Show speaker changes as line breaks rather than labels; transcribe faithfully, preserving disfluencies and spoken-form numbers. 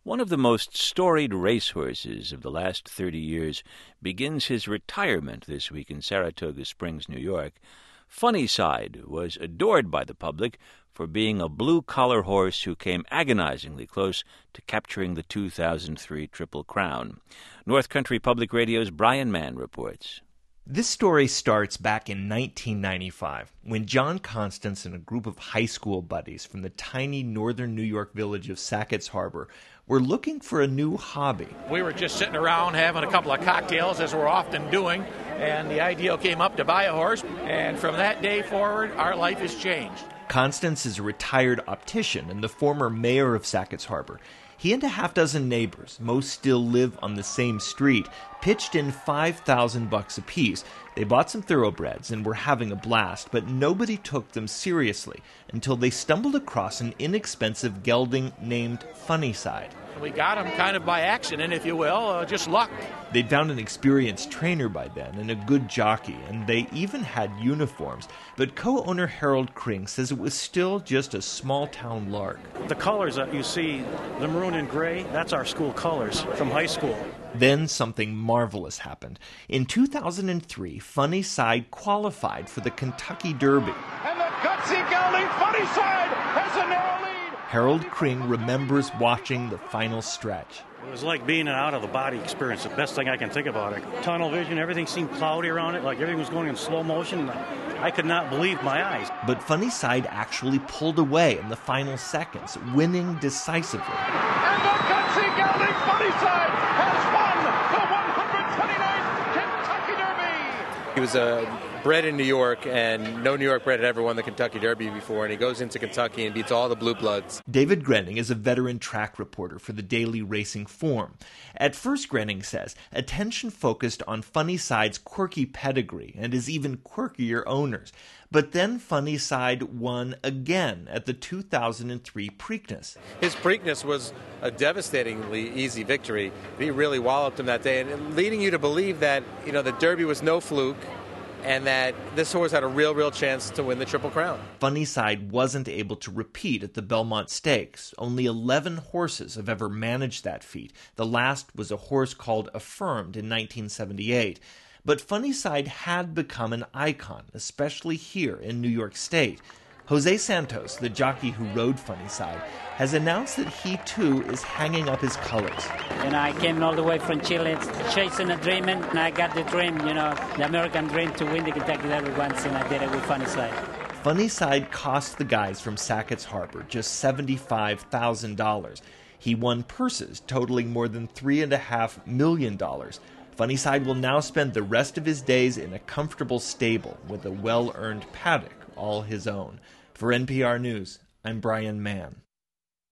One of the most storied racehorses of the last thirty years begins his retirement this week in Saratoga Springs, New York. Funnyside was adored by the public for being a blue-collar horse who came agonizingly close to capturing the two thousand three Triple Crown. North Country Public Radio's Brian Mann reports.
This story starts back in nineteen ninety-five, when John Constance and a group of high school buddies from the tiny northern New York village of Sackett's Harbor were looking for a new hobby.
We were just sitting around having a couple of cocktails, as we're often doing, and the idea came up to buy a horse, and from that day forward, our life has changed.
Constance is a retired optician and the former mayor of Sackett's Harbor. He and a half dozen neighbors, most still live on the same street, pitched in five thousand bucks apiece. They bought some thoroughbreds and were having a blast, but nobody took them seriously until they stumbled across an inexpensive gelding named Funnyside.
We got him kind of by accident, if you will, uh, just luck.
They'd found an experienced trainer by then and a good jockey, and they even had uniforms. But co-owner Harold Kring says it was still just a small-town lark.
The colors that you see, the maroon and gray, that's our school colors from high school.
Then something marvelous happened. In two thousand three, Funnyside qualified for the Kentucky Derby.
And the gutsy gelding Funnyside has a narrow lead.
Harold Kring remembers watching the final stretch.
It was like being an out-of-the-body experience, the best thing I can think about it. Tunnel vision, everything seemed cloudy around it, like everything was going in slow motion. I could not believe my eyes.
But Funnyside actually pulled away in the final seconds, winning decisively.
And the gutsy gelding Funnyside has won the one hundred twenty-ninth Kentucky Derby.
He was uh, bred in New York, and no New York bred had ever won the Kentucky Derby before, and he goes into Kentucky and beats all the blue bloods.
David Grenning is a veteran track reporter for the Daily Racing Form. At first, Grenning says, attention focused on Funnyside's quirky pedigree and his even quirkier owners. But then Funnyside won again at the two thousand three Preakness.
His Preakness was a devastatingly easy victory. He really walloped him that day, and leading you to believe that, you know, the Derby was no fluke, and that this horse had a real, real chance to win the Triple Crown.
Funnyside wasn't able to repeat at the Belmont Stakes. Only eleven horses have ever managed that feat. The last was a horse called Affirmed in nineteen seventy-eight. But Funnyside had become an icon, especially here in New York State. Jose Santos, the jockey who rode Funnyside, has announced that he too is hanging up his colors.
You know, I came all the way from Chile chasing a dream, and I got the dream, you know, the American dream to win the Kentucky Derby once, and I did it with Funnyside.
Funnyside cost the guys from Sackett's Harbor just seventy-five thousand dollars. He won purses totaling more than three point five million dollars. Funnyside will now spend the rest of his days in a comfortable stable with a well-earned paddock all his own. For N P R News, I'm Brian Mann.